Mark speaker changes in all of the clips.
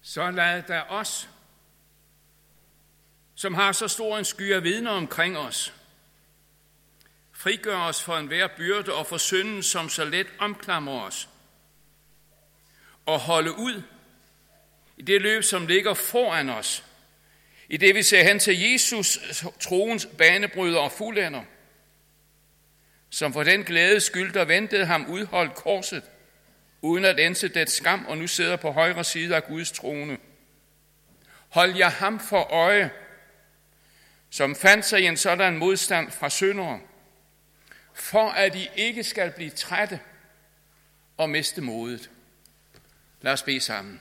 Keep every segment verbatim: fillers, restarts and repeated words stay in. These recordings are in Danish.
Speaker 1: så lad der os, som har så stor en sky af vidner omkring os, frigør os for enhver byrde og for synden, som så let omklamrer os, og holde ud i det løb, som ligger foran os, i det vi ser hen til Jesus, troens banebryder og fuldender, som for den glæde skyld, der ventede ham, udholdt korset, uden at ænse det skam, og nu sidder på højre side af Guds trone. Hold jer ham for øje, som fandt sig i en sådan modstand fra syndere, for at I ikke skal blive trætte og miste modet. Lad os bede sammen.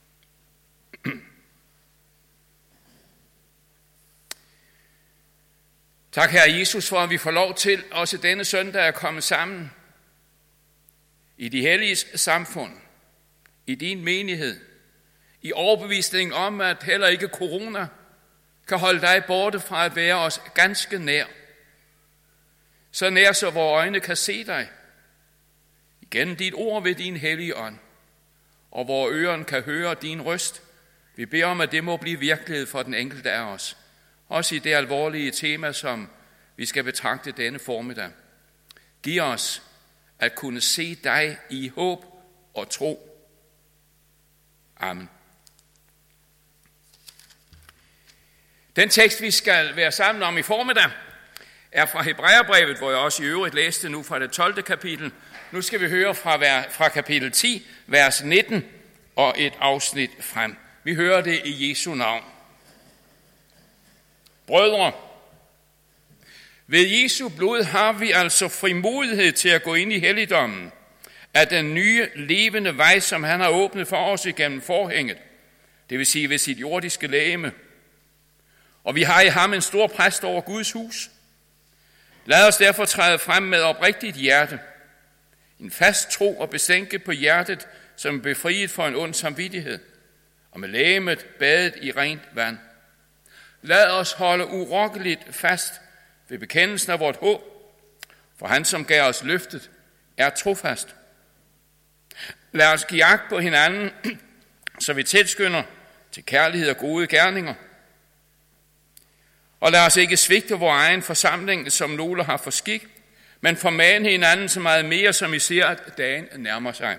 Speaker 1: Tak, Herre Jesus, for at vi får lov til også denne søndag at komme sammen i de helliges samfund, i din menighed, i overbevisning om, at heller ikke corona kan holde dig borte fra at være os ganske nær. Så nær, så vores øjne kan se dig igennem dit ord ved din hellige ånd, og vores ører kan høre din røst. Vi beder om, at det må blive virkelighed for den enkelte af os, også i det alvorlige tema, som vi skal betragte denne formiddag. Giv os at kunne se dig i håb og tro. Amen. Den tekst, vi skal være sammen om i formiddag, er fra Hebræerbrevet, hvor jeg også i øvrigt læste nu fra det tolvte kapitel. Nu skal vi høre fra, fra kapitel ti, vers nitten og et afsnit frem. Vi hører det i Jesu navn. Brødre, ved Jesu blod har vi altså frimodighed til at gå ind i helligdommen af den nye levende vej, som han har åbnet for os igennem forhænget, det vil sige ved sit jordiske legeme. Og vi har i ham en stor præst over Guds hus. Lad os derfor træde frem med oprigtigt hjerte, en fast tro og besænke på hjertet, som er befriet for en ond samvittighed, og med legemet badet i rent vand. Lad os holde urokkeligt fast ved bekendelsen af vort håb, for han, som gav os løftet, er trofast. Lad os give agt på hinanden, så vi tilskynder til kærlighed og gode gerninger. Og lad os ikke svigte vor egen forsamling, som nogle har for skik, men formane hinanden så meget mere, som I ser, at dagen nærmer sig.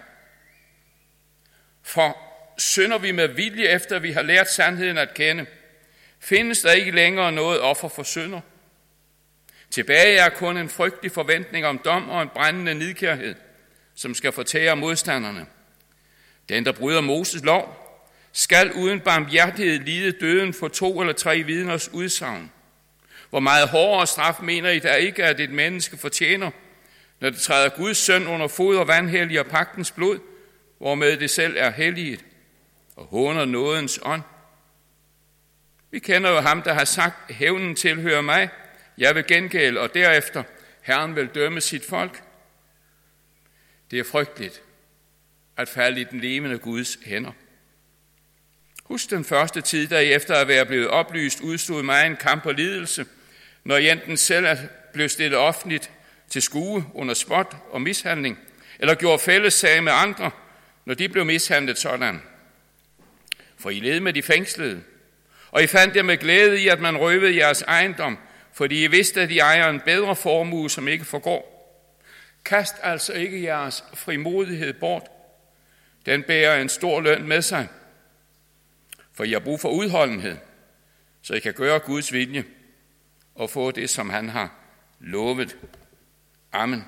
Speaker 1: For synder vi med vilje, efter vi har lært sandheden at kende, findes der ikke længere noget offer for synder. Tilbage er kun en frygtelig forventning om dom og en brændende nidkærhed, som skal fortære modstanderne. Den, der bryder Moses lov, skal uden barmhjertighed lide døden for to eller tre vidners udsagn. Hvor meget hårdere straf mener I der ikke, at et menneske fortjener, når det træder Guds søn under fod og vanhelliger pagtens blod, hvormed det selv er helliget, og håner nådens ånd? Vi kender jo ham, der har sagt, hævnen tilhører mig, jeg vil gengælde, og derefter Herren vil dømme sit folk. Det er frygteligt at falde i den levende Guds hænder. Husk den første tid, da I efter at være blevet oplyst, udstod mig en kamp og lidelse, når I enten selv er blevet stillet offentligt til skue under spot og mishandling, eller gjorde fællessag med andre, når de blev mishandlet sådan. For I led med de fængslede, og I fandt jer med glæde i, at man røvede jeres ejendom, fordi I vidste, at I ejer en bedre formue, som ikke forgår. Kast altså ikke jeres frimodighed bort. Den bærer en stor løn med sig. For I har brug for udholdenhed, så I kan gøre Guds vilje og få det, som han har lovet. Amen.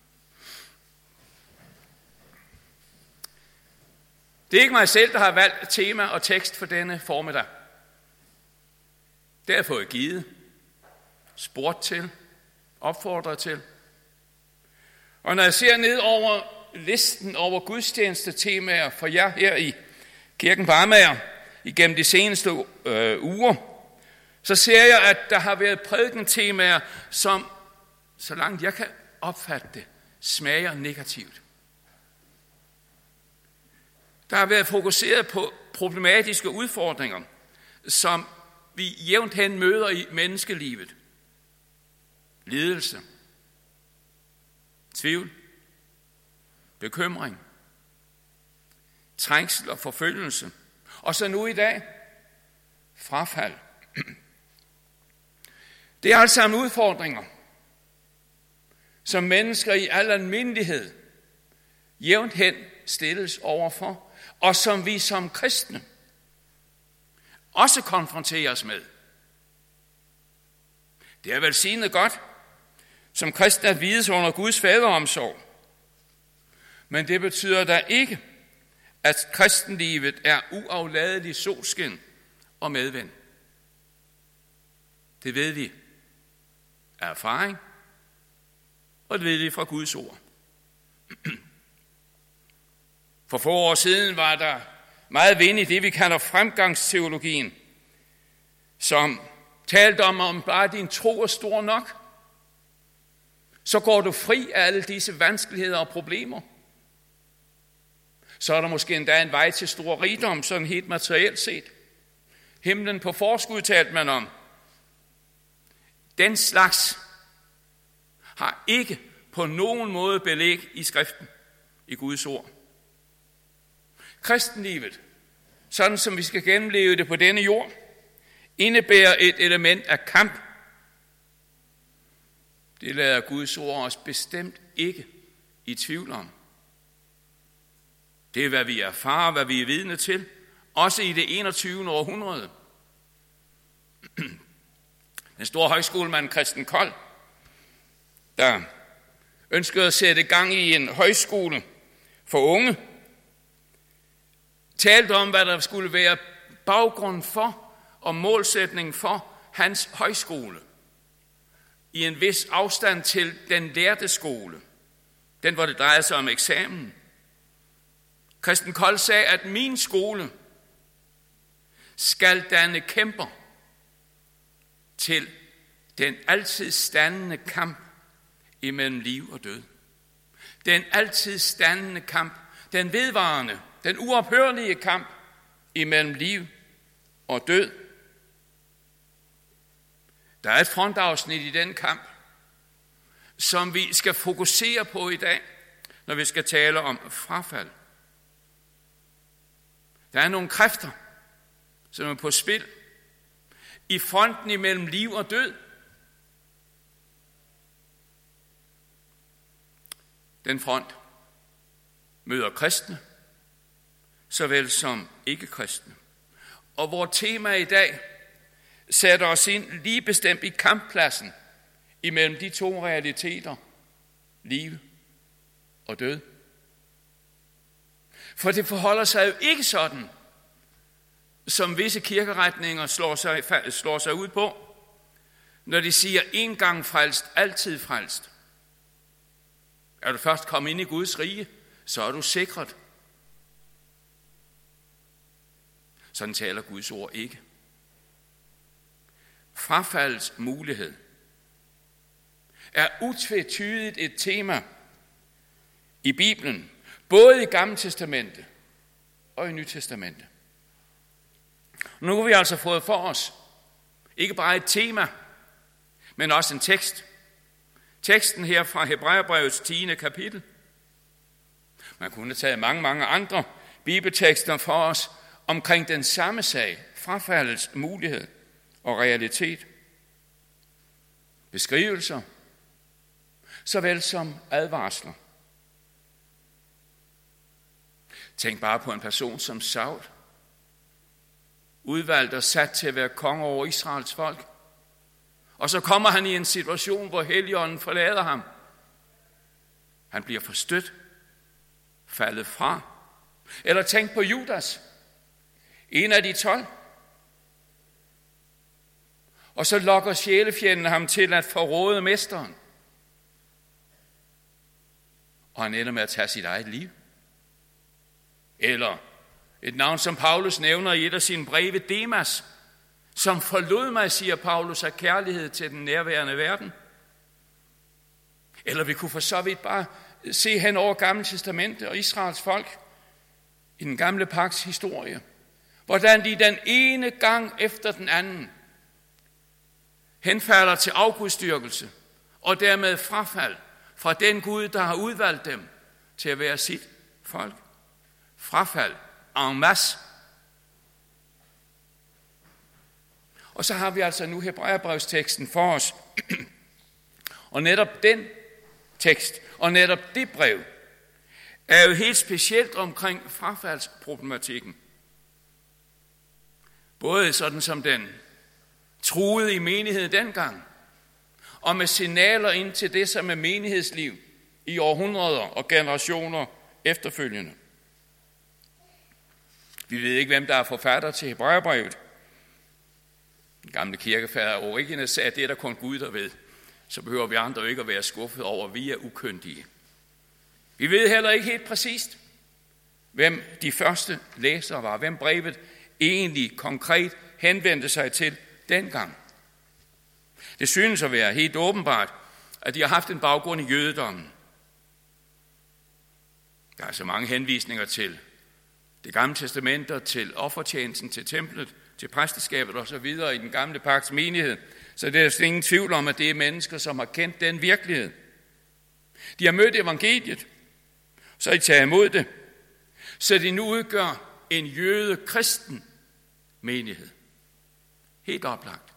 Speaker 1: Det er ikke mig selv, der har valgt tema og tekst for denne formiddag. Det har jeg fået givet, spurgt til, opfordret til. Og når jeg ser ned over listen over gudstjenestetemaer for jer her i Kirken på Amager igennem de seneste øh, uger, så ser jeg, at der har været prædikentemaer, som, så langt jeg kan opfatte det, smager negativt. Der har været fokuseret på problematiske udfordringer, som vi jævnt hen møder i menneskelivet. Lidelse, tvivl, bekymring, trængsel og forfølgelse. Og så nu i dag, frafald. Det er alt sammen udfordringer, som mennesker i al almindelighed jævnt hen stilles overfor, og som vi som kristne også konfronteres med. Det er velsignet godt, som kristne at vides under Guds faderomsorg. Men det betyder da ikke, at kristenlivet er uafladelig solskin og medvind. Det ved vi af erfaring, og det ved vi fra Guds ord. For få år siden var der meget vind i det, vi kalder fremgangsteologien, som talte om, om bare din tro er stor nok, så går du fri af alle disse vanskeligheder og problemer. Så er der måske endda en vej til stor rigdom, sådan helt materielt set. Himlen på forskud talte man om. Den slags har ikke på nogen måde belæg i skriften, i Guds ord. Kristenlivet, sådan som vi skal gennemleve det på denne jord, indebærer et element af kamp. Det lader Guds ord os bestemt ikke i tvivl om. Det er, hvad vi erfarer, hvad vi er vidne til, også i det enogtyvende århundrede. Den store højskolemand Christen Kold, der ønskede at sætte gang i en højskole for unge, talte om, hvad der skulle være baggrund for og målsætning for hans højskole i en vis afstand til den lærte skole, den hvor det drejede sig om eksamen. Christen Kold sagde, at min skole skal danne kæmper til den altid standende kamp imellem liv og død. Den altid standende kamp, den vedvarende, den uophørlige kamp imellem liv og død. Der er et frontafsnit i den kamp, som vi skal fokusere på i dag, når vi skal tale om frafald. Der er nogle kræfter, som er på spil i fronten imellem liv og død. Den front møder kristne, såvel som ikke-kristne. Og vores tema i dag sætter os ind lige bestemt i kamppladsen imellem de to realiteter, liv og død. For det forholder sig jo ikke sådan, som visse kirkeretninger slår sig, slår sig ud på, når de siger en gang frelst, altid frelst. Er du først kommet ind i Guds rige, så er du sikret. Sådan taler Guds ord ikke. Frafaldets mulighed er utvetydigt et tema i Bibelen, både i Gamle Testamente og i Nye Testamente. Nu har vi altså fået for os ikke bare et tema, men også en tekst. Teksten her fra Hebræerbrevets tiende kapitel. Man kunne have taget mange, mange andre bibeltekster for os omkring den samme sag, frafaldets mulighed og realitet. Beskrivelser, såvel som advarsler. Tænk bare på en person som Saul, udvalgt og sat til at være konge over Israels folk. Og så kommer han i en situation, hvor Helligånden forlader ham. Han bliver forstødt, faldet fra. Eller tænk på Judas, en af de tolv. Og så lokker sjælefjenden ham til at forråde mesteren. Og han ender med at tage sit eget liv. Eller et navn, som Paulus nævner i et af sine breve, Demas, som forlod mig, siger Paulus, af kærlighed til den nærværende verden. Eller vi kunne for så vidt bare se hen over Gamle Testamente og Israels folk i den gamle pagts historie, hvordan de den ene gang efter den anden henfalder til afgudstyrkelse og dermed frafald fra den Gud, der har udvalgt dem til at være sit folk. Frafald en masse. Og så har vi altså nu Hebræerbrevsteksten for os. Og netop den tekst, og netop det brev, er jo helt specielt omkring frafaldsproblematikken. Både sådan som den truede i menigheden dengang, og med signaler ind til det, som er menighedsliv i århundreder og generationer efterfølgende. Vi ved ikke, hvem der er forfatter til Hebræerbrevet. Den gamle kirkefader Origenes sagde, at det er der kun Gud, der ved. Så behøver vi andre ikke at være skuffet over, at vi er ukyndige. Vi ved heller ikke helt præcist, hvem de første læsere var, hvem brevet egentlig konkret henvendte sig til dengang. Det synes at være helt åbenbart, at de har haft en baggrund i jødedommen. Der er så mange henvisninger til det gamle testament, til offertjenesten, til templet, til præsteskabet og så videre i den gamle pagts menighed. Så der er ingen tvivl om, at det er mennesker, som har kendt den virkelighed. De har mødt evangeliet, så de tager imod det, så de nu udgør en jøde-kristen menighed. Helt oplagt.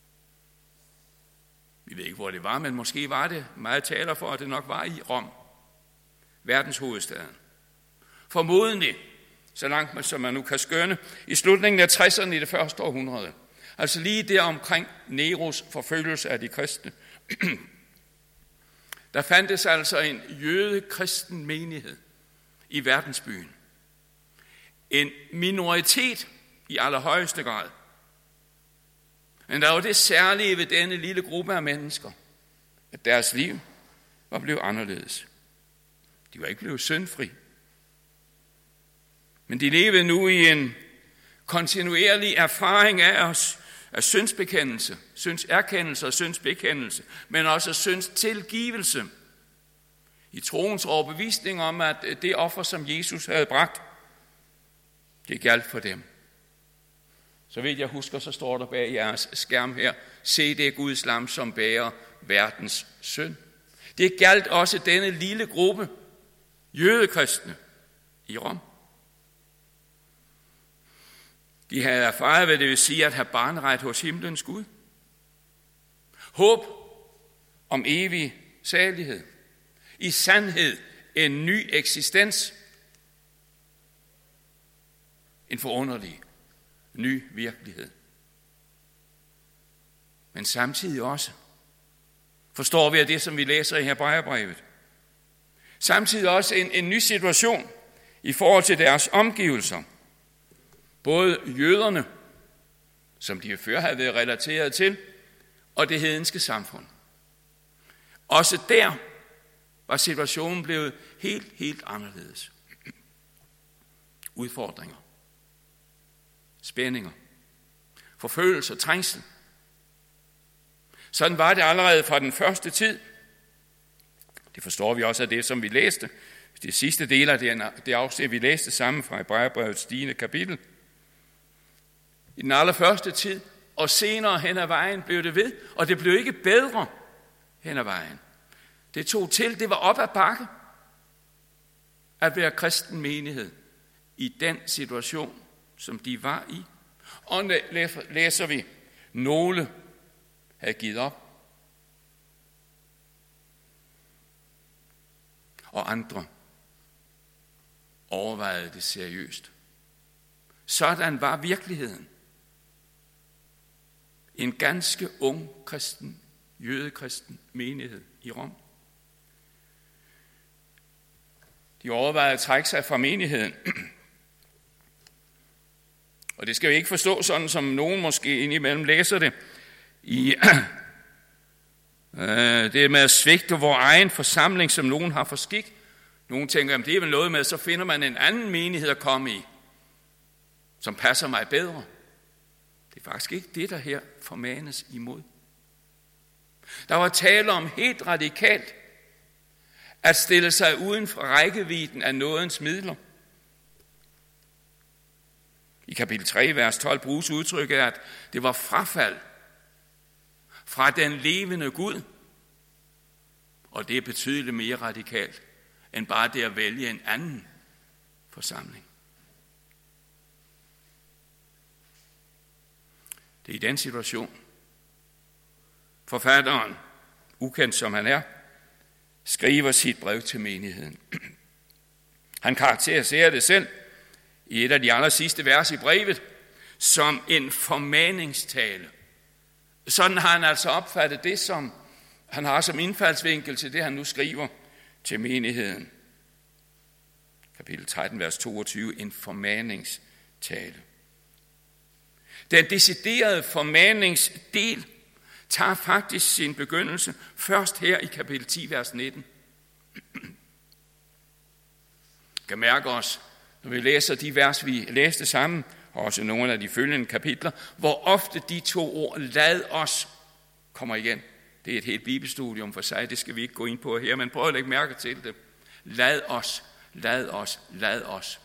Speaker 1: Vi ved ikke, hvor det var, men måske var det. Meget taler for, at det nok var i Rom, verdens hovedstaden. Formodentlig, så langt som man nu kan skønne, i slutningen af tresserne i det første århundrede. Altså lige der omkring Neros forfølgelse af de kristne. Der fandtes altså en jøde-kristen menighed i verdensbyen. En minoritet i allerhøjeste grad. Men der var det særlige ved denne lille gruppe af mennesker, at deres liv var blevet anderledes. De var ikke blevet syndfri. Men de levede nu i en kontinuerlig erfaring af os, af syndsbekendelse, syndserkendelse og syndsbekendelse, men også syndstilgivelse. I troens overbevisning om, at det offer, som Jesus havde bragt, det gjaldt for dem. Så vidt jeg husker, så står der bag jeres skærm her, se det Guds lam, som bærer verdens synd. Det gjaldt også denne lille gruppe jødekristne i Rom. De havde erfaret, hvad det vil sige at have barneret hos himlens Gud. Håb om evig salighed. I sandhed en ny eksistens. En forunderlig ny virkelighed. Men samtidig også forstår vi af det, som vi læser i Hebræerbrevet. Samtidig også en, en ny situation i forhold til deres omgivelser. Både jøderne, som de før havde været relateret til, og det hedenske samfund. Også der var situationen blevet helt, helt anderledes. Udfordringer, spændinger, forfølgelse og trængsel. Sådan var det allerede fra den første tid. Det forstår vi også af det, som vi læste. Det sidste del af det afsnit, vi læste sammen fra Hebræerbrevets tiende kapitel. I den allerførste tid, og senere hen ad vejen blev det ved, og det blev ikke bedre hen ad vejen. Det tog til, det var op ad bakke at være kristen menighed i den situation, som de var i. Og læser vi, nogle havde givet op, og andre overvejede det seriøst. Sådan var virkeligheden. En ganske ung kristen, jødekristen menighed i Rom. De overvejede at trække sig fra menigheden. Og det skal vi ikke forstå sådan, som nogen måske indimellem læser det. I øh, det med at svigte vores egen forsamling, som nogen har for skik. Nogen tænker, at det er vel noget med, så finder man en anden menighed at komme i, som passer mig bedre. Det er faktisk ikke det, der her formanes imod. Der var tale om helt radikalt at stille sig uden for rækkevidden af nådens midler. I kapitel tre, vers tolv, bruges udtrykket, at det var frafald fra den levende Gud. Og det er betydeligt mere radikalt, end bare det at vælge en anden forsamling. Det er i den situation, forfatteren, ukendt som han er, skriver sit brev til menigheden. Han karakteriserer det selv i et af de aller sidste vers i brevet som en formaningstale. Sådan har han altså opfattet det, som han har som indfaldsvinkel til det, han nu skriver til menigheden. Kapitel tretten, vers toogtyve, en formaningstale. Den deciderede formaningsdel tager faktisk sin begyndelse først her i kapitel ti, vers nitten. Vi kan mærke os, når vi læser de vers, vi læste sammen, og også nogle af de følgende kapitler, hvor ofte de to ord, lad os, kommer igen. Det er et helt bibelstudium for sig, det skal vi ikke gå ind på her, men prøv at lægge mærke til det. Lad os, lad os, lad os.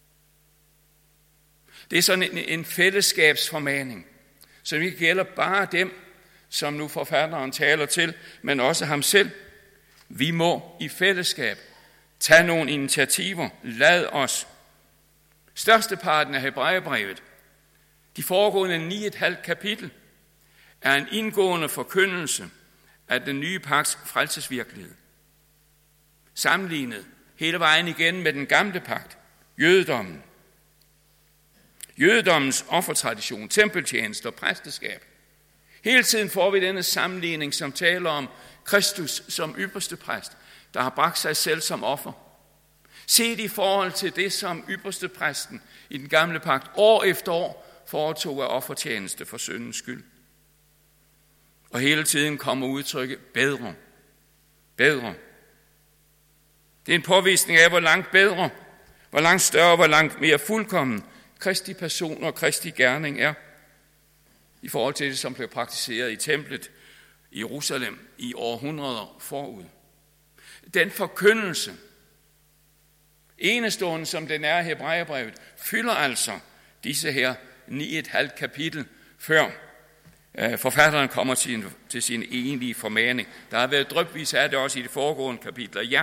Speaker 1: Det er sådan en, en fællesskabsformaning, som ikke gælder bare dem, som nu forfatteren taler til, men også ham selv. Vi må i fællesskab tage nogle initiativer. Lad os. Størsteparten af Hebræerbrevet, de foregående ni et halvt kapitel, er en indgående forkyndelse af den nye pagts frelsesvirkelighed. Sammenlignet hele vejen igen med den gamle pagt, jødedommen. Jødedommens offertradition, tempeltjeneste og præsteskab. Hele tiden får vi denne sammenligning, som taler om Kristus som ypperste præst, der har bragt sig selv som offer. Set i forhold til det, som ypperste præsten i den gamle pagt år efter år foretog af offertjeneste for syndens skyld. Og hele tiden kommer udtrykket bedre. Bedre. Det er en påvisning af, hvor langt bedre, hvor langt større, hvor langt mere fuldkommen Kristi person og Kristi gerning er, i forhold til det, som blev praktiseret i templet i Jerusalem i århundreder forud. Den forkyndelse, enestående som den er i Hebræerbrevet, fylder altså disse her ni et halvt kapitel, før øh, forfatteren kommer til, en, til sin egentlige formaning. Der har været drypvis af det også i de foregående kapitler, ja.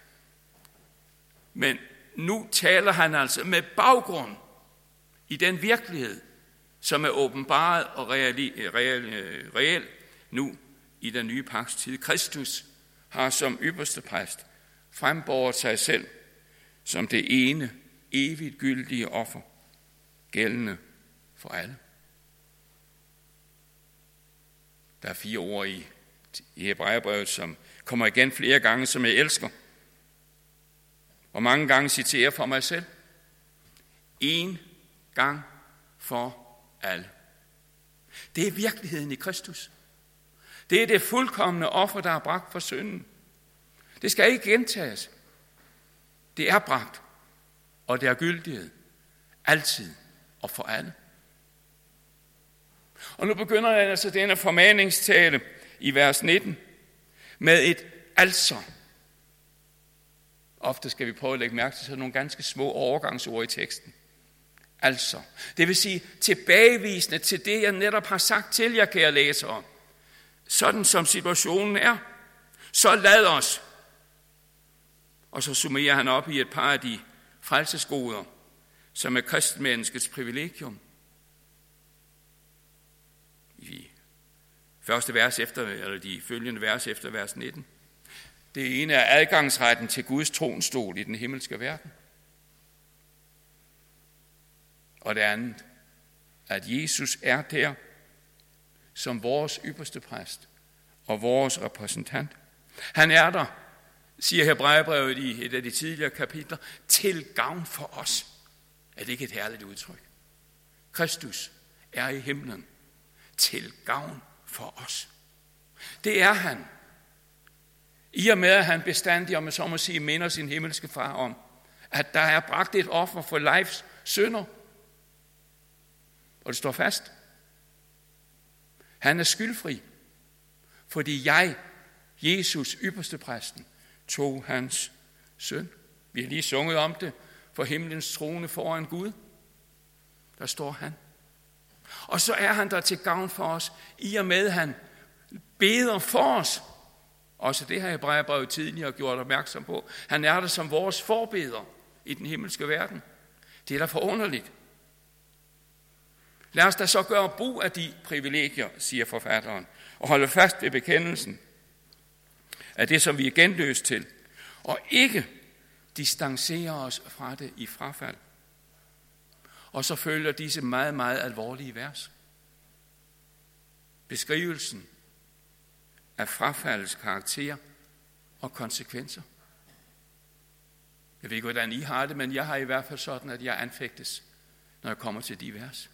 Speaker 1: Men nu taler han altså med baggrund i den virkelighed, som er åbenbaret og reel, reel, reel nu i den nye pagts tid. Kristus har som ypperste præst frembåret sig selv som det ene evigt gyldige offer, gældende for alle. Der er fire ord i, i Hebræerbrevet, som kommer igen flere gange, som jeg elsker. Og mange gange citerer for mig selv. En gang for alle. Det er virkeligheden i Kristus. Det er det fuldkomne offer, der er bragt for synden. Det skal ikke gentages. Det er bragt, og det er gyldighed. Altid og for alle. Og nu begynder jeg altså denne formaningstale i vers nitten med et altså. Ofte skal vi prøve at lægge mærke til sådan nogle ganske små overgangsord i teksten. Altså. Det vil sige tilbagevisende til det, jeg netop har sagt til jer, kære læsere. Sådan som situationen er, så lad os. Og så summerer han op i et par af de frelsesgoder, som er kristenmenneskets privilegium. I første vers efter, eller de følgende vers efter vers nitten. Det ene er adgangsretten til Guds tronstol i den himmelske verden. Og det andet, at Jesus er der som vores ypperste præst og vores repræsentant. Han er der, siger Hebræerbrevet i et af de tidligere kapitler, til gavn for os. Er det ikke et herligt udtryk? Kristus er i himlen til gavn for os. Det er han. I og med, at han bestandig, om jeg så må sige, minder sin himmelske far om, at der er bragt et offer for Leifs synder. Og det står fast. Han er skyldfri, fordi jeg, Jesus, ypperste præsten, tog hans synd. Vi har lige sunget om det, for himlens trone foran Gud. Der står han. Og så er han der til gavn for os, i og med, han beder for os. Også det har Hebræerbrevet tidligere gjort opmærksom på. Han er der som vores forbeder i den himmelske verden. Det er da forunderligt. Lad os da så gøre brug af de privilegier, siger forfatteren, og holde fast ved bekendelsen af det, som vi er genløst til, og ikke distancere os fra det i frafald. Og så følger disse meget, meget alvorlige vers. Beskrivelsen af frafaldets karakter og konsekvenser. Jeg ved ikke, hvordan I har det, men jeg har i hvert fald sådan, at jeg anfægtes, når jeg kommer til de vers.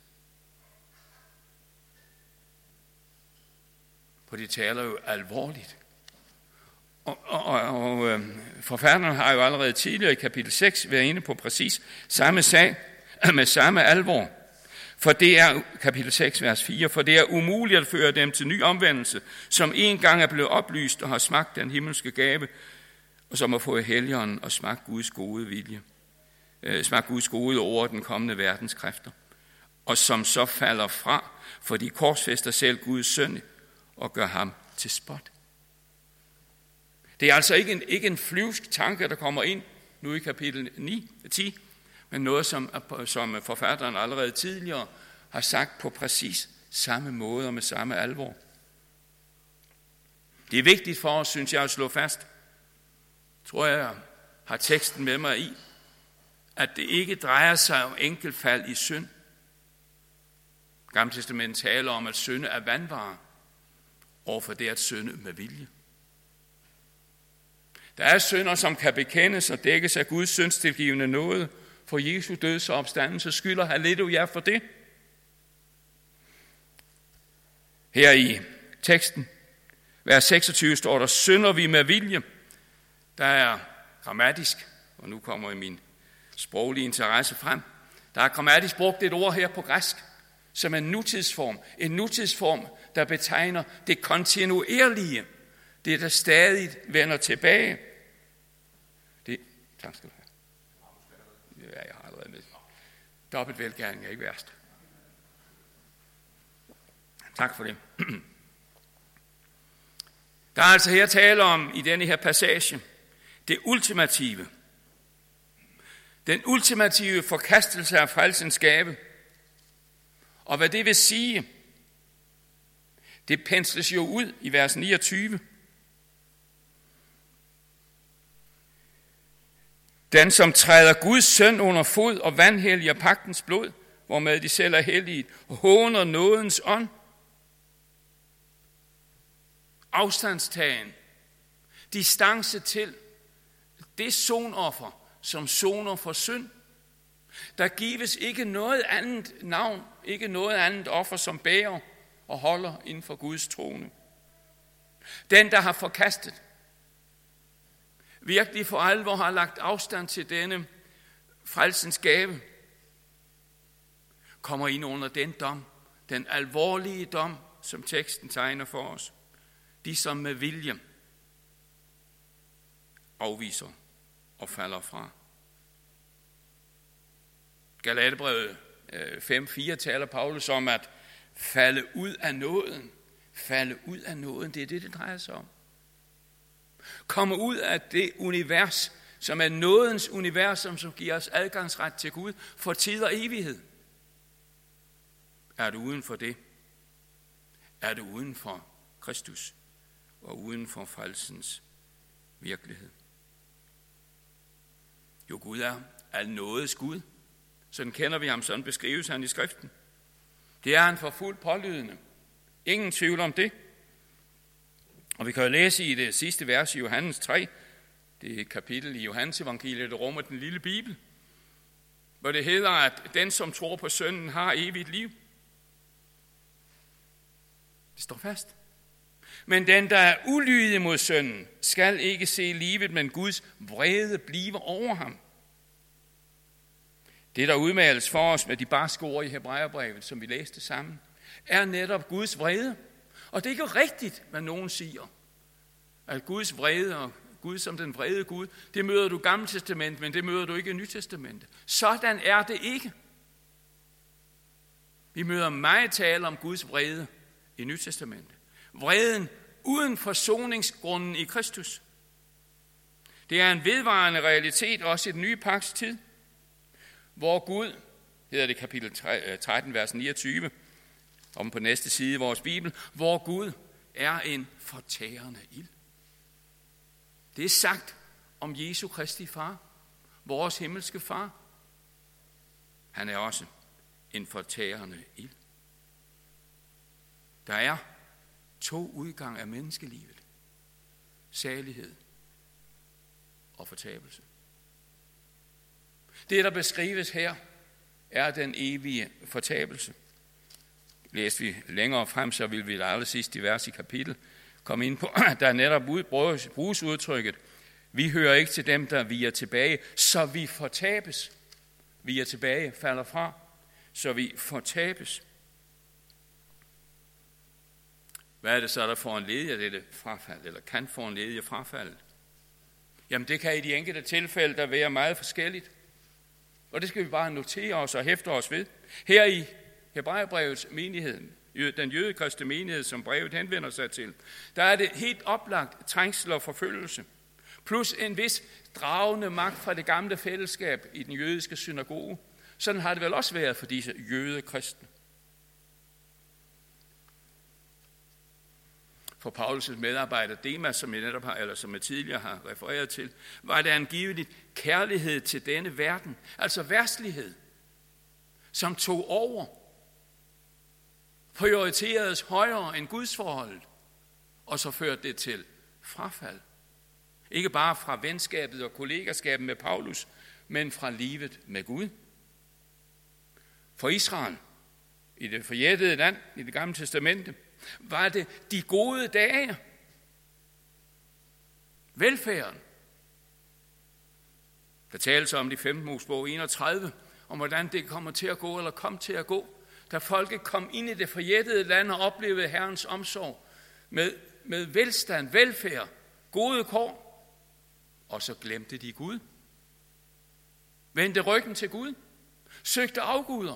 Speaker 1: For det taler jo alvorligt. Og, og, og, og øh, forfatteren har jo allerede tidligere i kapitel seks været inde på præcis samme sag, med samme alvor. For det er, kapitel seks, vers fire, for det er umuligt at føre dem til ny omvendelse, som en gang er blevet oplyst og har smagt den himmelske gave, og som har fået Helligånden og smagt Guds gode vilje, øh, smagt Guds gode over den kommende verdens kræfter, og som så falder fra, for de korsfæster selv Guds søn og gør ham til spot. Det er altså ikke en, ikke en flyvsk tanke, der kommer ind nu i kapitel ni, ti, men noget, som, som forfatteren allerede tidligere har sagt på præcis samme måde og med samme alvor. Det er vigtigt for os, synes jeg, at slå fast, tror jeg har teksten med mig i, at det ikke drejer sig om enkeltfald i synd. Gamle Testament taler om, at synde er vandvare, overfor det at synde med vilje. Der er synder, som kan bekendes og dækkes af Guds syndstilgivende nåde, for Jesu døds og opstandelse skylder halleluja for det. Her i teksten, vers seksogtyve, står der, synder vi med vilje. Der er grammatisk, og nu kommer min sproglige interesse frem, der er grammatisk brugt et ord her på græsk, som en nutidsform. En nutidsform, der betegner det kontinuerlige, det der stadig vender tilbage. Det, tak skal du have. Ja, jeg har allerede med. Dobbelt velgærning er ikke værst. Tak for det. Der er altså her tale om, i denne her passage, det ultimative. Den ultimative forkastelse af frelsens gave. Og hvad det vil sige, det pensles jo ud i vers niogtyve. Den, som træder Guds søn under fod og vanhelliger pagtens blod, hvormed de selv er hellige, og håner nådens ånd. Afstandstagen, distance til det sonoffer, som soner for synd. Der gives ikke noget andet navn, ikke noget andet offer, som bærer og holder inden for Guds trone. Den, der har forkastet, virkelig for alvor har lagt afstand til denne frelsens gave, kommer ind under den dom, den alvorlige dom, som teksten tegner for os. De, som med vilje afviser og falder fra. Galaterbrevet fem fire taler Paulus om at falde ud af nåden. Falde ud af nåden, det er det, det drejer sig om. Komme ud af det univers, som er nådens univers, som giver os adgangsret til Gud for tid og evighed. Er du uden for det? Er du uden for Kristus og uden for frelsens virkelighed? Jo, Gud er alnådes Gud. Sådan kender vi ham, sådan beskrives han i skriften. Det er han for fuldt pålydende. Ingen tvivl om det. Og vi kan jo læse i det sidste vers i Johannes tre, det er et kapitel i Johannes evangeliet, der rummer den lille bibel, hvor det hedder, at den, som tror på sønnen, har evigt liv. Det står fast. Men den, der er ulydig mod sønnen, skal ikke se livet, men Guds vrede blive over ham. Det, der udmales for os med de barske ord i Hebræerbrevet, som vi læste sammen, er netop Guds vrede. Og det er ikke rigtigt, hvad nogen siger, at Guds vrede og Gud som den vrede Gud, det møder du i Gamle Testament, men det møder du ikke i Nye Testament. Sådan er det ikke. Vi møder meget tale om Guds vrede i Nye Testament. Vreden uden forsoningsgrunden i Kristus. Det er en vedvarende realitet også i den nye pagts tid, hvor Gud hedder det kapitel tretten, vers niogtyve, om på næste side i vores Bibel, hvor Gud er en fortærende ild. Det er sagt om Jesu Kristi far, vores himmelske far. Han er også en fortærende ild. Der er to udgange af menneskelivet. Salighed og fortabelse. Det, der beskrives her, er den evige fortabelse. Læser vi længere frem, så vil vi det aller sidste vers i kapitel komme ind på, der netop bruges udtrykket, vi hører ikke til dem, der viger tilbage, så vi fortabes. Viger tilbage, falder fra, så vi fortabes. Hvad er det så, der får en ledig af dette frafald, eller kan få en ledig af frafaldet? Jamen det kan i de enkelte tilfælde der være meget forskelligt. Og det skal vi bare notere os og hæfte os ved. Her i Hebræerbrevets menighed, den jødekristne menighed, som brevet henvender sig til, der er det helt oplagt trængsel og forfølgelse, plus en vis dragende magt fra det gamle fællesskab i den jødiske synagoge. Sådan har det vel også været for disse jødekristne. For Paulus' medarbejder Demas, som jeg netop har, eller som jeg tidligere har refereret til, var det angiveligt kærlighed til denne verden, altså verdslighed, som tog over, prioriteredes højere end gudsforholdet, og så førte det til frafald. Ikke bare fra venskabet og kollegaskabet med Paulus, men fra livet med Gud. For Israel, i det forjættede land, i det gamle testamente, var det de gode dage, velfærden. Der tales om det i femte Mosebog enogtredive, om hvordan det kommer til at gå, eller kom til at gå, da folket kom ind i det forjættede land og oplevede Herrens omsorg med, med velstand, velfærd, gode kår, og så glemte de Gud. Vendte ryggen til Gud, søgte afguder.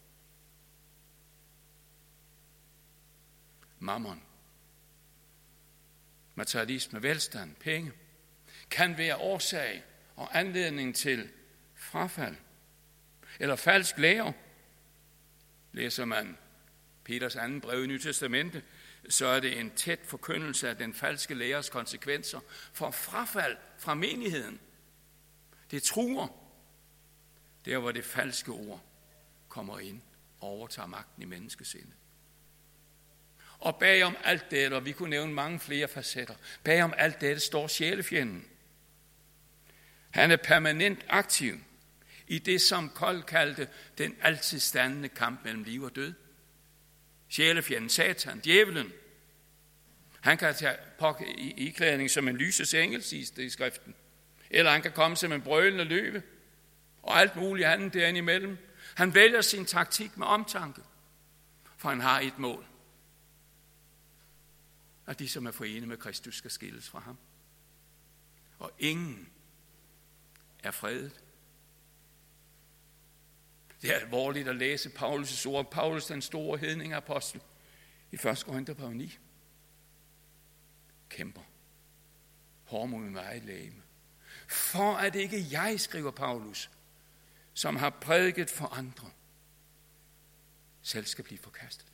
Speaker 1: Mammon, materialisme, velstand, penge, kan være årsag og anledning til frafald. Eller falsk lære. Læser man Peters anden brev i Nye Testamente, så er det en tæt forkyndelse af den falske læres konsekvenser for frafald fra menigheden. Det truer der, hvor det falske ord kommer ind og overtager magten i menneskesindet. Og bagom alt dette, og vi kunne nævne mange flere facetter, bagom alt dette står sjælefjenden. Han er permanent aktiv i det, som Kold kaldte den altid standende kamp mellem liv og død. Sjælefjenden, Satan, djævelen. Han kan tage iklædning som en lyses engel, siges det i skriften. Eller han kan komme som en brølende løve. Og alt muligt andet derinde imellem. Han vælger sin taktik med omtanke. For han har et mål. At de, som er forenet med Kristus, skal skilles fra ham. Og ingen er fredet. Det er alvorligt at læse Paulus' ord. Paulus, den store hedningeapostel, i første Korintherbrev ni. Kæmper. Hård mod mit eget legeme. For at ikke jeg, skriver Paulus, som har prædiket for andre, selv skal blive forkastet.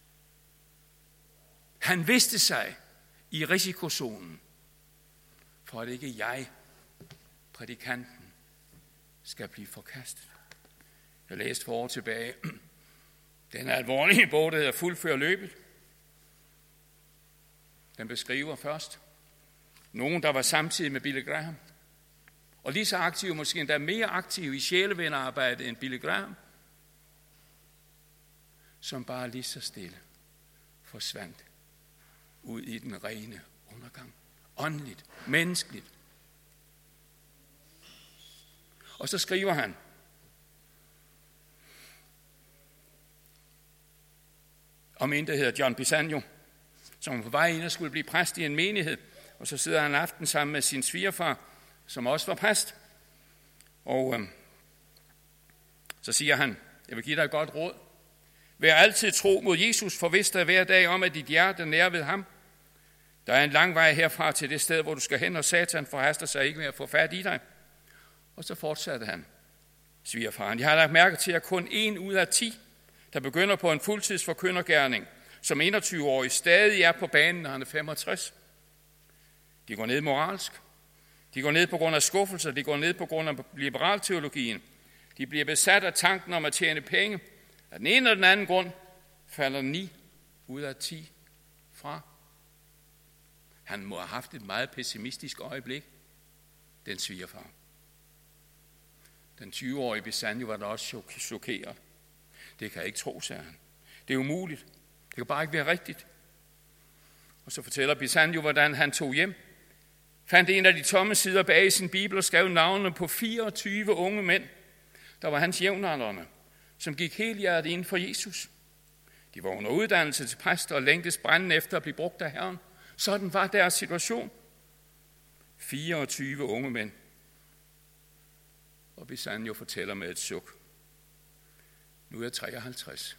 Speaker 1: Han vidste sig i risikozonen, for at ikke jeg, prædikanten, skal blive forkastet. Jeg læste for år tilbage den alvorlige bog, der hedder Fuldfør løbet. Den beskriver først nogen, der var samtidig med Billy Graham, og lige så aktive, måske endda mere aktive i sjælevennerarbejdet end Billy Graham, som bare lige så stille forsvandt ud i den rene undergang. Åndeligt, menneskeligt. Og så skriver han, om en, der hedder John Bisagno, som var på vej ind og skulle blive præst i en menighed. Og så sidder han en aften sammen med sin svigerfar, som også var præst. Og øh, så siger han, jeg vil give dig et godt råd. Vær altid tro mod Jesus, forvist dig hver dag om, at dit hjerte er nær ved ham. Der er en lang vej herfra til det sted, hvor du skal hen, og Satan forhaster sig ikke med at få fat i dig. Og så fortsatte han. svigerfaren. Jeg har lagt mærke til, at kun en ud af ti, der begynder på en fuldtidsforkyndergerning, som enogtyve-årig, stadig er på banen, når han er femogtres. De går ned moralsk. De går ned på grund af skuffelser. De går ned på grund af liberalteologien. De bliver besat af tanken om at tjene penge. Af den ene eller den anden grund falder ni ud af ti fra. Han må have haft et meget pessimistisk øjeblik, den svigerfar. Den tyve-årige Bissanio var da også chokeret. Det kan jeg ikke tro, sagde han. Det er umuligt. Det kan bare ikke være rigtigt. Og så fortæller Bissanio, hvordan han tog hjem, fandt en af de tomme sider bag i sin bibel og skrev navnene på fireogtyve unge mænd, der var hans jævnaldrende, som gik helhjertet ind for Jesus. De var under uddannelse til præster og længtes brændende efter at blive brugt af Herren. Sådan var deres situation. fireogtyve unge mænd. Og Bissanio fortæller med et suk. Nu er jeg treoghalvtreds.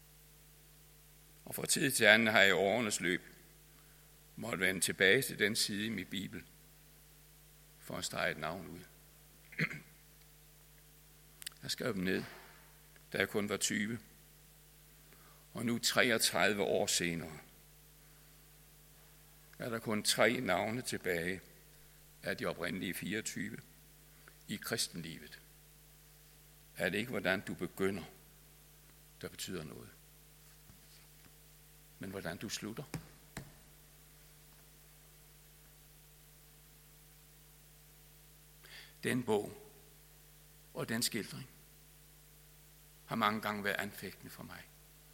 Speaker 1: Og fra tid til anden har jeg i årenes løb måtte vende tilbage til den side i min bibel for at strege et navn ud. Jeg skrev dem ned, da jeg kun var tyve. Og nu treogtredive år senere er der kun tre navne tilbage af de oprindelige fireogtyve i kristenlivet. Er det ikke, hvordan du begynder, der betyder noget, men hvordan du slutter? Den bog og den skildring har mange gange været anfægtende for mig.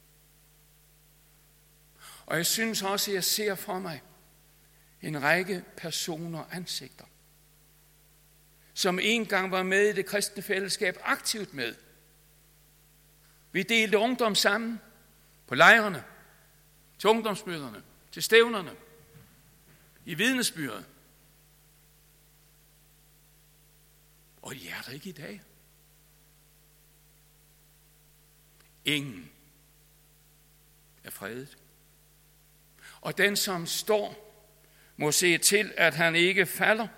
Speaker 1: Og jeg synes også, at jeg ser for mig en række personer og ansigter, som engang var med i det kristne fællesskab, aktivt med. Vi delte ungdom sammen på lejrene, til ungdomsmøderne, til stævnerne, i vidnesbyrdet. Og de er der ikke i dag. Ingen er fredet. Og den, som står, må se til, at han ikke falder.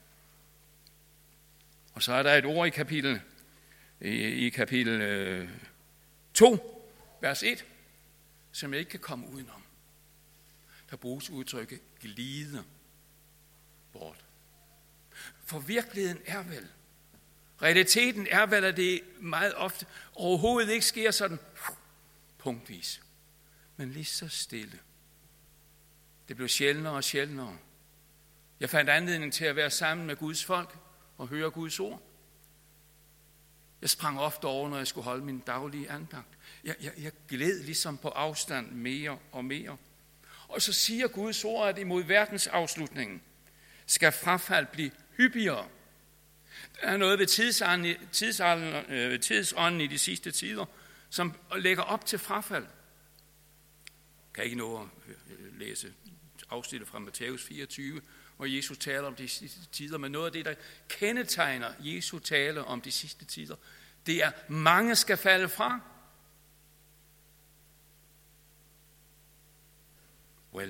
Speaker 1: Og så er der et ord i kapitel, i, i kapitel øh, to, vers et, som jeg ikke kan komme udenom. Der bruges udtrykket glide bort. For virkeligheden er vel, realiteten er vel, at det meget ofte overhovedet ikke sker sådan punktvis, men lige så stille. Det blev sjældnere og sjældnere. Jeg fandt anledning til at være sammen med Guds folk og høre Guds ord. Jeg sprang ofte over, når jeg skulle holde min daglige andagt. Jeg, jeg, jeg gled ligesom på afstand mere og mere. Og så siger Guds ord, at imod verdensafslutningen skal frafald blive hyppigere. Der er noget ved tidsånden, tidsånden, øh, tidsånden i de sidste tider, som lægger op til frafald. Jeg kan ikke nå at læse afsnittet fra Matthæus fireogtyve, hvor Jesus taler om de sidste tider, men noget af det, der kendetegner Jesu tale om de sidste tider, det er, mange skal falde fra. Well,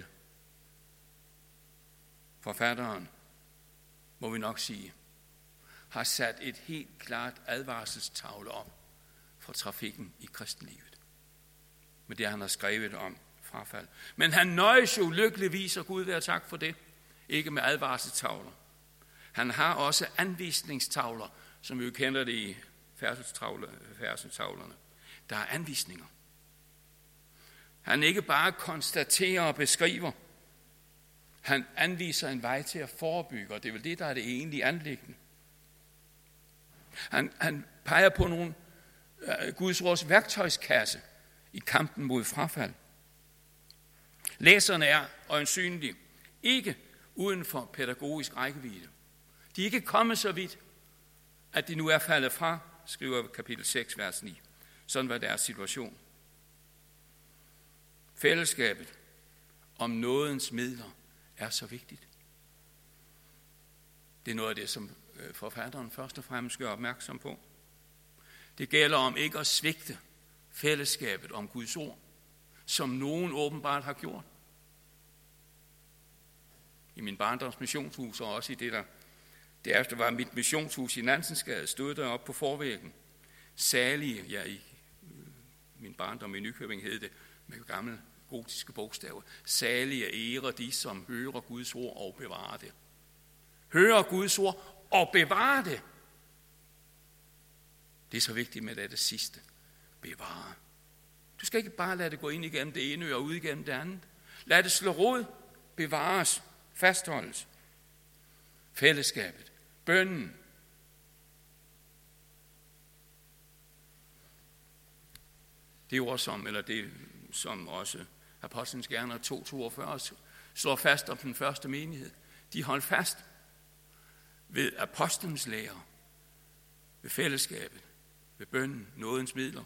Speaker 1: forfatteren, må vi nok sige, har sat et helt klart advarselstavle op for trafikken i kristenlivet. Med det, han har skrevet om frafald. Men han nøjes jo lykkeligvis, og Gud være tak for det, ikke med advarselstavler. Han har også anvisningstavler, som vi jo kender det i færdselstavlerne. Der er anvisninger. Han ikke bare konstaterer og beskriver, han anviser en vej til at forebygge, og det er vel det, der er det egentlige anliggende. Han, han peger på nogle uh, Guds ords værktøjskasse i kampen mod frafald. Læserne er øjensynlige ikke uden for pædagogisk rækkevidde. De er ikke kommet så vidt, at de nu er faldet fra, skriver kapitel seks, vers ni. Sådan var deres situation. Fællesskabet om nådens midler er så vigtigt. Det er noget af det, som forfatteren først og fremmest gør opmærksom på. Det gælder om ikke at svigte fællesskabet om Guds ord, som nogen åbenbart har gjort. I min barndoms missionshus, og også i det, der derefter var mit missionshus i Nansensgade, stod der op på forvæggen Salige, ja, i min barndom i Nykøbing hed det med gamle gotiske bogstaver. Salige ære de, som hører Guds ord og bevarer det. Hører Guds ord og bevarer det. Det er så vigtigt med det, det sidste. Bevare. Du skal ikke bare lade det gå ind igennem det ene og ud igennem det andet. Lad det slå rod, bevares, fastholdes. Fællesskabet, bønnen. Det ord som, eller det som også Apostlenes Gerninger to toogfyrre slår fast om den første menighed. De holdt fast ved apostlenes lære, ved fællesskabet, ved bønnen, nådens midler.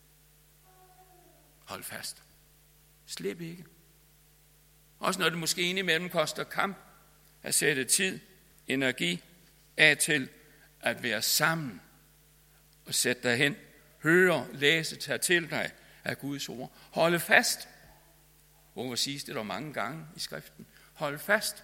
Speaker 1: Hold fast. Slip ikke. Også når det måske indimellem koster kamp, at sætte tid, energi af til at være sammen og sætte dig hen, høre, læse, tage til dig af Guds ord. Holde fast. Hvorfor siges det der mange gange i skriften? Hold fast.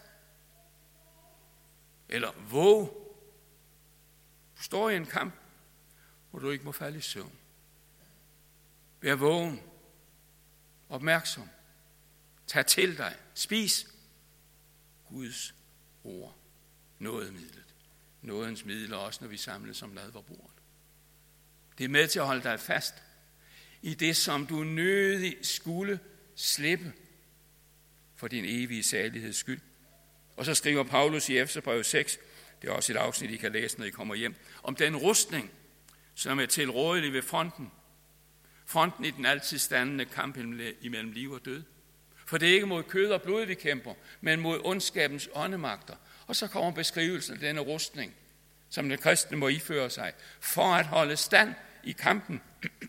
Speaker 1: Eller våg. Du står i en kamp, hvor du ikke må falde i søvn. Vær vågen. Opmærksom. Tag til dig. Spis Guds ord. Nådemidlet. Nådens midler også, når vi samles som nadverbordet. Det er med til at holde dig fast i det, som du nødig skulle slippe for din evige saligheds skyld. Og så skriver Paulus i Efeserbrevet seks, det er også et afsnit, I kan læse, når I kommer hjem, om den rustning, som er tilrådelig ved fronten. Fronten i den altid standende kamp imellem liv og død. For det er ikke mod kød og blod, vi kæmper, men mod ondskabens åndemagter. Og så kommer beskrivelsen af denne rustning, som den kristne må iføre sig, for at holde stand i kampen.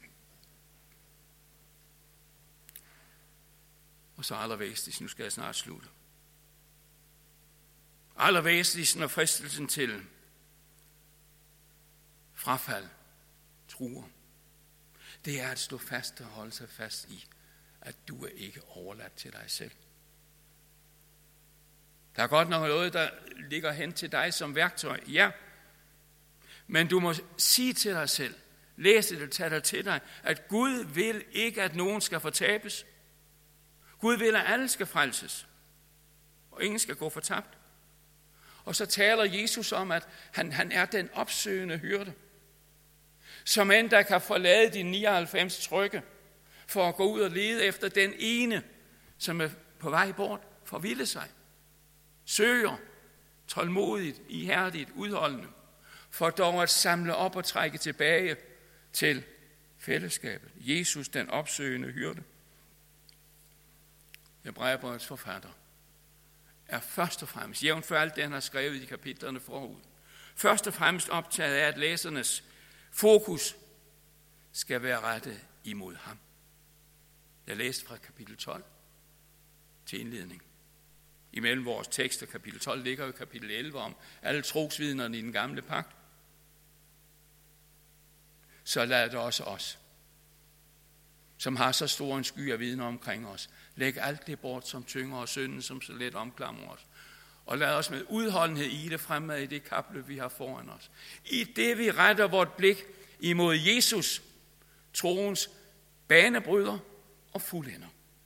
Speaker 1: Og så allervæsentligst, nu skal jeg snart slutte. Allervæsentligst, når fristelsen til frafald truer, det er at stå fast og holde sig fast i, at du er ikke overladt til dig selv. Der er godt nok noget, der ligger hen til dig som værktøj, ja. Men du må sige til dig selv, læse det, tage dig til dig, at Gud vil ikke, at nogen skal fortabes. Gud vil, at alle skal frelses, og ingen skal gå fortabt. Og så taler Jesus om, at han, han er den opsøgende hyrde, som end der kan forlade de nioghalvfems trygge, for at gå ud og lede efter den ene, som er på vej bort for at ville sig. Søger tålmodigt, ihærdigt, udholdende, for dog at samle op og trække tilbage til fællesskabet. Jesus, den opsøgende hyrde. Hebræerbrevets forfatter er først og fremmest, jævnfør alt det, han har skrevet i kapitlerne forud, først og fremmest optaget af, at læsernes fokus skal være rettet imod ham. Jeg læste fra kapitel tolv til indledning. Imellem vores tekster, kapitel tolv, ligger jo kapitel elleve om alle trosvidnerne i den gamle pagt. Så lad det også os, som har så stor en sky af vidner omkring os, læg alt det bort, som tynger og synden, som så let omklamrer os. Og lad os med udholdenhed i det fremad i det kapløb, vi har foran os. I det vi retter vort blik imod Jesus, troens banebryder og fuldender.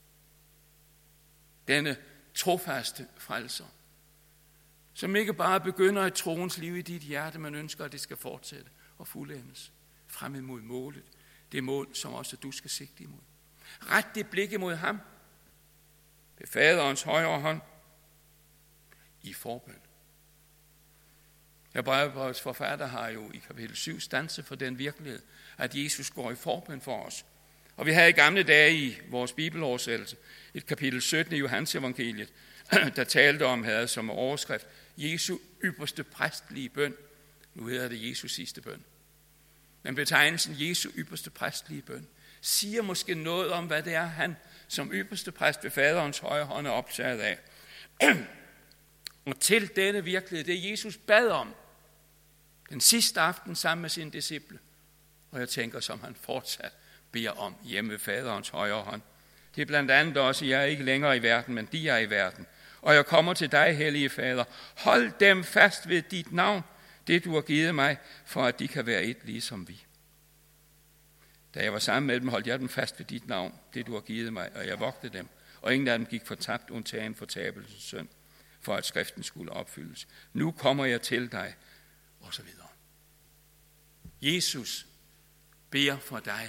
Speaker 1: Denne trofaste frelser, som ikke bare begynder et troens liv i dit hjerte, men ønsker, at det skal fortsætte og fuldendes frem imod målet. Det mål, som også du skal sigte imod. Ret dit blik imod ham, ved faderens højre hånd, i forbøn. Hebræerbrevets forfatter har jo i kapitel syv standset for den virkelighed, at Jesus går i forbøn for os. Og vi havde i gamle dage i vores bibeloversættelse et kapitel sytten i Johannes evangeliet, der talte om, havde som overskrift, Jesu ypperste præstlige bøn. Nu hedder det Jesu sidste bøn. Men betegnelsen Jesu ypperste præstlige bøn siger måske noget om, hvad det er, han som ypperste præst ved faderens højre hånd er optaget af. Og til denne virkelighed, det Jesus bad om den sidste aften sammen med sine disciple. Og jeg tænker, som han fortsat beder om hjemme ved faderens højre hånd. Det er blandt andet også, jeg er ikke længere i verden, men de er i verden. Og jeg kommer til dig, hellige fader. Hold dem fast ved dit navn, det du har givet mig, for at de kan være et ligesom vi. Da jeg var sammen med dem, holdt jeg dem fast ved dit navn, det du har givet mig, og jeg vogtede dem. Og ingen af dem gik fortabt, undtagen fortabelsens søn, for at skriften skulle opfyldes. Nu kommer jeg til dig, og så videre. Jesus beder for dig.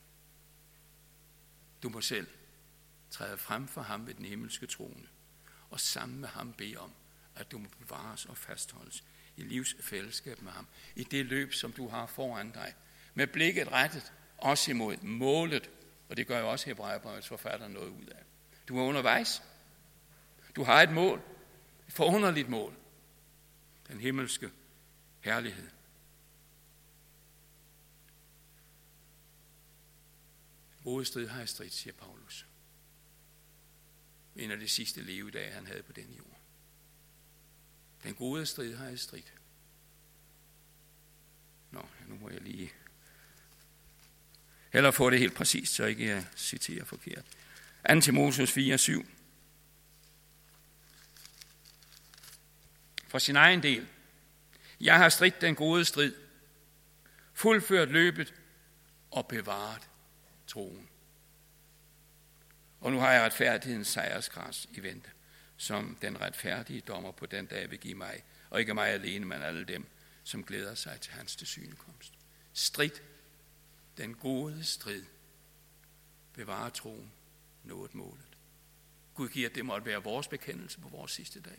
Speaker 1: Du må selv træde frem for ham ved den himmelske trone, og sammen med ham bede om, at du må bevares og fastholdes i livs fællesskab med ham, i det løb, som du har foran dig, med blikket rettet også imod målet, og det gør jo også Hebræerbrevets forfatter noget ud af. Du er undervejs. Du har et mål, et forunderligt mål, den himmelske herlighed. Gode strid har jeg stridt, siger Paulus. En af de sidste levedage, han havde på denne jord. Den gode strid har jeg stridt. Nå, nu må jeg lige heller få det helt præcist, så ikke jeg citerer forkert. anden Timotheus fire syv. For sin egen del. Jeg har stridt den gode strid, fuldført løbet og bevaret troen. Og nu har jeg retfærdighedens sejrskrans i vente, som den retfærdige dommer på den dag vil give mig, og ikke mig alene, men alle dem, som glæder sig til hans tilsynekomst. Strid, den gode strid, bevare troen, nået målet. Gud giver, at det måtte være vores bekendelse på vores sidste dag.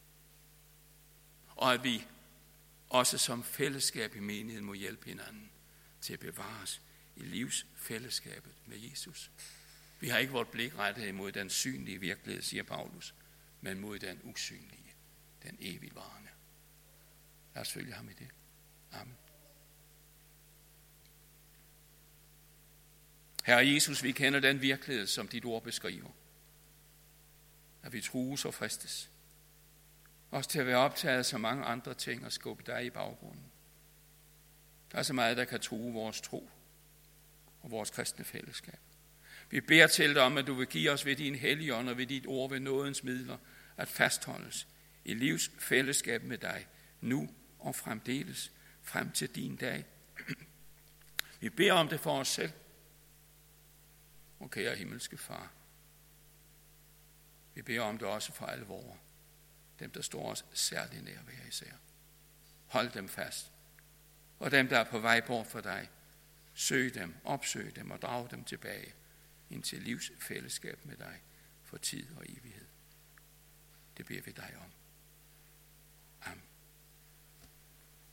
Speaker 1: Og at vi også som fællesskab i menigheden må hjælpe hinanden til at bevares i livsfællesskabet med Jesus. Vi har ikke vort blik rettet imod den synlige virkelighed, siger Paulus, men mod den usynlige, den evigvarende. Lad os følge ham i det. Amen. Herre Jesus, vi kender den virkelighed, som dit ord beskriver. At vi trues og fristes. Også til at være optaget af så mange andre ting og skubbe dig i baggrunden. Der er så meget, der kan true vores tro og vores kristne fællesskab. Vi beder til dig om, at du vil give os ved din hellige ånd og ved dit ord ved nådens midler at fastholdes i livs fællesskab med dig, nu og fremdeles, frem til din dag. Vi beder om det for os selv, og kære himmelske far. Vi beder om det også for alle vore, dem der står os særlig nær hver især. Hold dem fast, og dem der er på vej bort fra dig, søg dem, opsøg dem og drag dem tilbage ind til livs fællesskab med dig for tid og evighed. Det beder vi dig om.